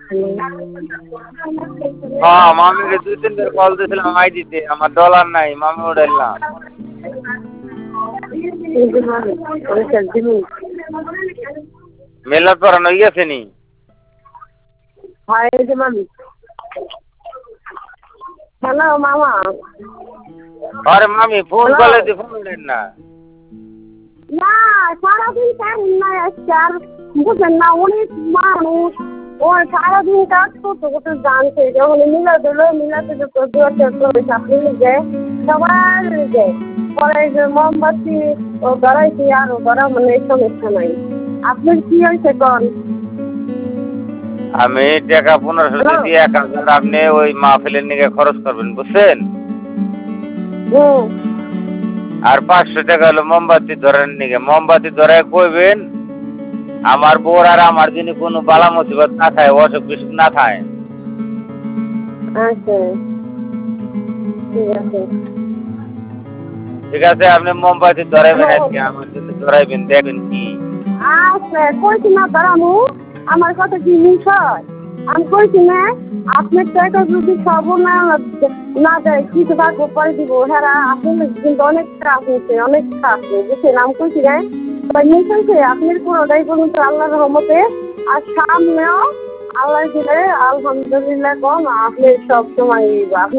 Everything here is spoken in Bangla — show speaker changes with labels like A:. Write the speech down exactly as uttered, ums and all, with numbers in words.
A: হ্যাঁ মামিকে দুই তিনবার কল দিয়েছিলাম আইডিতে আমার ডলার নাই মামি উঠাইলাম মেলার পড়ানো গেছে নি
B: হ্যালো মামা
A: আরে মামি ফোন করলে তুই ফোন উঠেন না
B: না সারাদিন কাজ নাই আজকে আর বুঝলেন না অনেক মানুষ ও সারাদিন কাজ করতে করতে জানছে যখন মিলা দিল মিলাতে আপনি যায় সবার যায় পরে যে মোমবাতি ও গড়াইছি আর ও গড়া মানে সমস্যা নাই আপনার কি হয়েছে কন
A: আমি টাকা পনেরোশো দিচ্ছি এক হাজার আপনি ওই মাহফিলের নিকে খরচ করবেন বুঝছেন
B: হুম
A: আর পাঁচশো টাকা হলো মোমবাতি ধরেন নিকে মোমবাতি ধরে কইবেন আমার বোর আর আমার যিনি কোনো বালা মুসিবত না থাকে অসুখ বিসুখ না থাকে
B: আচ্ছা ঠিক আছে
A: ঠিক আছে আপনি মোমবাতি ধরাইবেন আজকে আমার জন্য ধরাইবেন দেখবেন কি
B: আচ্ছা কইছি না দাঁড়ানো আমার কথা কি মিস হয় আমি কইছি না আপনার টাকা যদি সব না না দেয় কিছু ভাগ্য পরে দিব হ্যাঁ আপনার কিন্তু অনেক খারাপ হয়েছে অনেক খারাপ বুঝছেন আমি কইছি না মিস হয়েছে আপনার কোনোটাই পর্যন্ত আল্লাহর রহমতে আর সামনেও আল্লাহ দিলে আলহামদুলিল্লাহ কম আপনি সব সময় আপনি